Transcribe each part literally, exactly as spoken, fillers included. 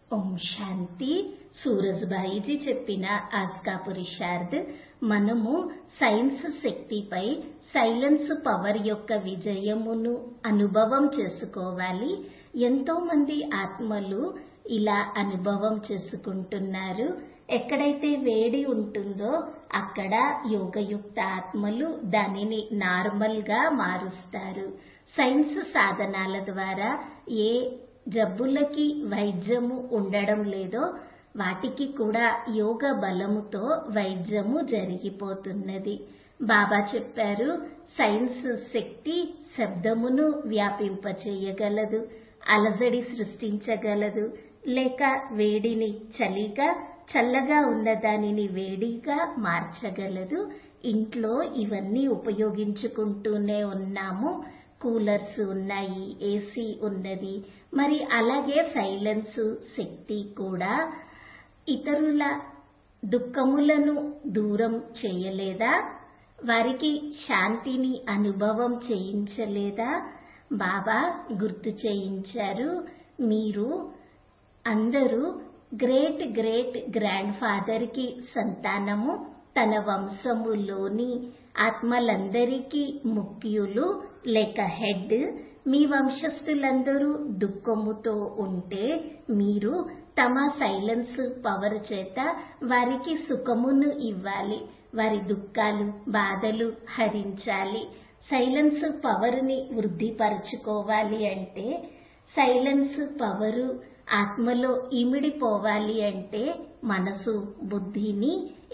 ఓం శాంతి. సూరజ్భాయిజీ చెప్పిన ఆస్కా పురుషార్థ్. మనము science శక్తిపై silence power యొక్క విజయమును అనుభవం చేసుకోవాలి. ఎంతో మంది ఆత్మలు ఇలా అనుభవం చేసుకుంటున్నారు. ఎక్కడైతే వేడి ఉంటుందో అక్కడ యోగయుక్త ఆత్మలు దానిని నార్మల్ గా మారుస్తారు. సైన్స్ సాధనాల ద్వారా ఏ జబ్బులకి వైద్యము ఉండడం లేదో వాటికి కూడా యోగ బలముతో వైద్యము జరిగిపోతున్నది. బాబా చెప్పారు, సైన్స్ శక్తి శబ్దమును వ్యాపింపచేయగలదు, అలజడి సృష్టించగలదు, లేక వేడిని చలిగా, చల్లగా ఉన్న దానిని వేడిగా మార్చగలదు. ఇంట్లో ఇవన్నీ ఉపయోగించుకుంటూనే ఉన్నాము. కూలర్స్ ఉన్నాయి, ఏసీ ఉన్నది. మరి అలాగే సైలెన్స్ శక్తి కూడా ఇతరుల దుఃఖములను దూరం చేయలేదా? వారికి శాంతిని అనుభవం చేయించలేదా? బాబా గుర్తు చేయించారు, మీరు అందరూ గ్రేట్ గ్రేట్ గ్రాండ్ ఫాదర్ కి సంతానము. తన వంశములోని ఆత్మలందరికీ ముఖ్యులు లేక హెడ్. మీ వంశస్థులందరూ దుఃఖముతో ఉంటే మీరు తమ సైలెన్స్ పవర్ చేత వారికి సుఖమును ఇవ్వాలి. వారి దుఃఖాలు బాధలు హరించాలి. సైలెన్స్ పవర్ ని వృద్ధిపరచుకోవాలి అంటే, సైలెన్స్ పవరు ఆత్మలో ఇమిడిపోవాలి అంటే మనసు బుద్ధిని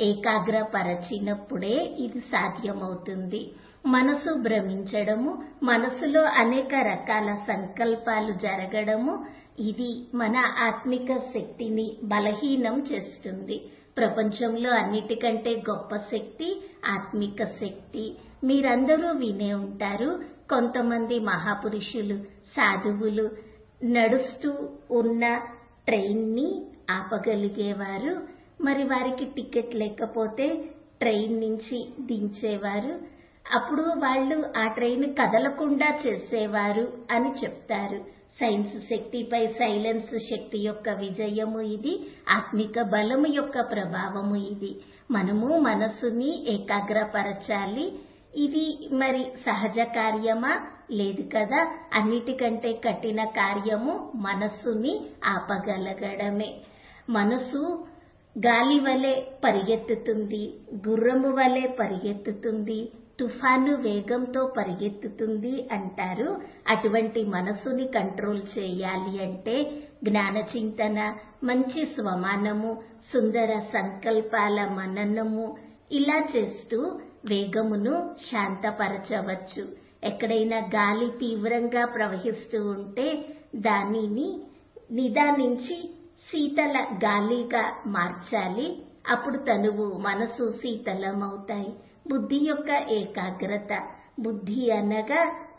ఏకాగ్రపరచినప్పుడే ఇది సాధ్యమవుతుంది. మనసు భ్రమించడము, మనసులో అనేక రకాల సంకల్పాలు జరగడము, ఇది మన ఆత్మిక శక్తిని బలహీనం చేస్తుంది. ప్రపంచంలో అన్నిటికంటే గొప్ప శక్తి ఆత్మిక శక్తి. మీరందరూ వినే ఉంటారు, కొంతమంది మహాపురుషులు సాధువులు నడుస్తూ ఉన్న ట్రైన్ ని ఆపగలిగేవారు. మరి వారికి టికెట్ లేకపోతే ట్రైన్ నుంచి దించేవారు. అప్పుడు వాళ్ళు ఆ ట్రైన్ కదలకుండా చేసేవారు అని చెప్తారు. సైన్స్ శక్తిపై సైలెన్స్ శక్తి యొక్క విజయము ఇది. ఆత్మిక బలము యొక్క ప్రభావము ఇది. మనము మనసుని ఏకాగ్రపరచాలి. ఇది మరి సహజ కార్యమా? లేదు కదా. అన్నిటికంటే కఠిన కార్యము మనస్సుని ఆపగలగడమే. మనసు గాలి వలె పరిగెత్తుతుంది, గుర్రము వలె పరిగెత్తుతుంది, తుఫాను వేగంతో పరిగెత్తుతుంది అంటారు. అటువంటి మనసుని కంట్రోల్ చేయాలి అంటే జ్ఞాన చింతన, మంచి స్వమానము, సుందర సంకల్పాల మననము ఇలా చేస్తూ వేగమును శాంతపరచవచ్చు. ఎక్కడైనా గాలి తీవ్రంగా ప్రవహిస్తూ ఉంటే దానిని నిదానించి శీతల గాలిగా మార్చాలి. అప్పుడు తనువు మనసు శీతలమవుతాయి. బుద్ధి యొక్క ఏకాగ్రత. బుద్ధి అనగా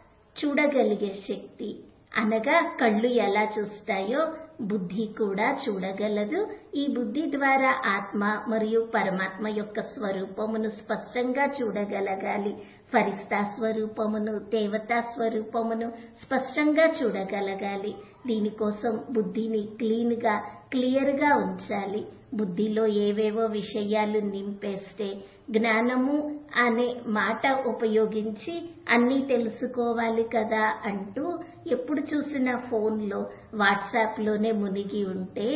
చూడగలిగే శక్తి. అనగా కళ్ళు ఎలా చూస్తాయో బుద్ధి కూడా చూడగలదు. ఈ బుద్ధి ద్వారా ఆత్మ మరియు పరమాత్మ యొక్క స్వరూపమును స్పష్టంగా చూడగలగాలి. ఫరిస్తా స్వరూపమును, దేవతా స్వరూపమును స్పష్టంగా చూడగలగాలి. దీనికోసం బుద్ధిని క్లీన్ గా, క్లియర్ గా ఉంచాలి. బుద్ధిలో ఏవేవో విషయాలు నింపేస్తే జ్ఞానము అనే మాట ఉపయోగించి అన్నీ తెలుసుకోవాలి కదా అంటూ ఎప్పుడు చూసినా ఫోన్లో, వాట్సాప్ లోనే మునిగి ఉంటే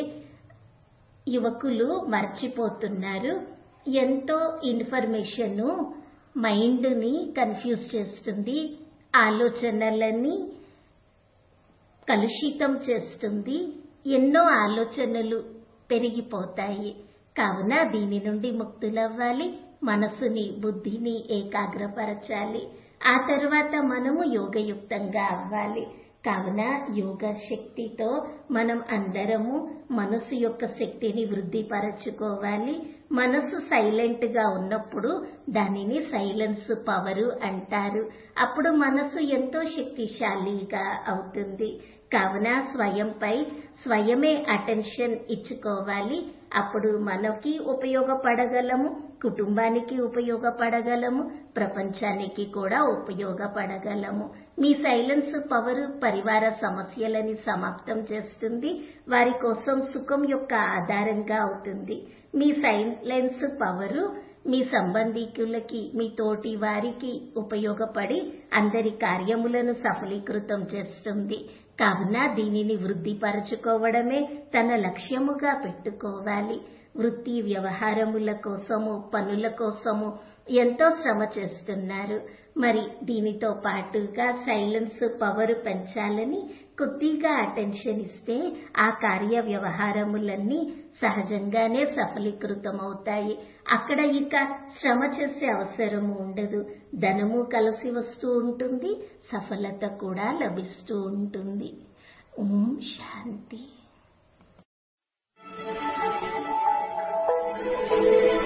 యువకులు మర్చిపోతున్నారు. ఎంతో ఇన్ఫర్మేషన్ మైండ్ ని కన్ఫ్యూజ్ చేస్తుంది, ఆలోచనలని కలుషితం చేస్తుంది. ఎన్నో ఆలోచనలు పెరిగిపోతాయి. కావున దీని నుండి ముక్తులవ్వాలి. మనసుని, బుద్ధిని ఏకాగ్రపరచాలి. ఆ తర్వాత మనము యోగయుక్తంగా అవ్వాలి. కావున యోగ శక్తితో మనం అందరము మనసు యొక్క శక్తిని వృద్ధిపరచుకోవాలి. మనసు సైలెంట్ గా ఉన్నప్పుడు దానిని సైలెన్స్ పవరు అంటారు. అప్పుడు మనసు ఎంతో శక్తిశాలిగా అవుతుంది. కావున స్వయంపై స్వయమే అటెన్షన్ ఇచ్చుకోవాలి. అప్పుడు మనకి ఉపయోగపడగలము, కుటుంబానికి ఉపయోగపడగలము, ప్రపంచానికి కూడా ఉపయోగపడగలము. మీ సైలెన్స్ పవర్ పరివార సమస్యలని సమాప్తం చేస్తుంది, వారి కోసం సుఖం యొక్క ఆధారంగా అవుతుంది. మీ సైలెన్స్ పవరు మీ సంబంధికులకి, మీ తోటి వారికి ఉపయోగపడి అందరి కార్యములను సఫలీకృతం చేస్తుంది. కావున దీనిని వృద్ధిపరచుకోవడమే తన లక్ష్యముగా పెట్టుకోవాలి. వృత్తి వ్యవహారముల కోసము, పనుల కోసము ఎంతో శ్రమ చేస్తున్నారు. మరి దీనితో పాటుగా సైలెన్స్ పవర్ పెంచాలని కొద్దిగా అటెన్షన్ ఇస్తే ఆ కార్య వ్యవహారములన్నీ సహజంగానే సఫలీకృతమవుతాయి. అక్కడ ఇక శ్రమ చేసే అవసరము ఉండదు. ధనము కలిసి వస్తూ ఉంటుంది, సఫలత కూడా లభిస్తూ ఉంటుంది. ఓం శాంతి.